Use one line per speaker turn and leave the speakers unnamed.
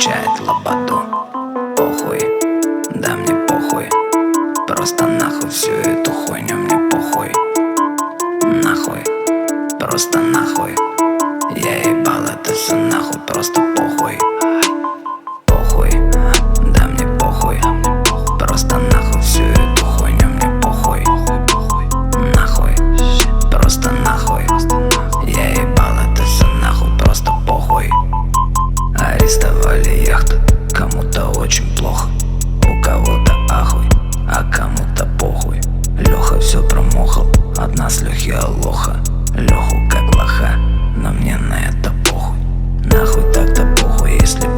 качает лободу. Похуй, да мне похуй. Просто нахуй всю эту хуйню, мне похуй. Нахуй, просто нахуй. Я ебал это все нахуй, просто похуй. Похуй, да мне похуй. Просто нахуй всю эту хуйню, мне похуй. Нахуй, просто нахуй. Я ебал это все нахуй, просто похуй. Арестовали яхту, кому-то очень плохо. У кого-то ахуй, а кому-то похуй. Леха все промохал, от нас Лехи алоха. Леху как лоха, но мне на это похуй. Нахуй так-то похуй, если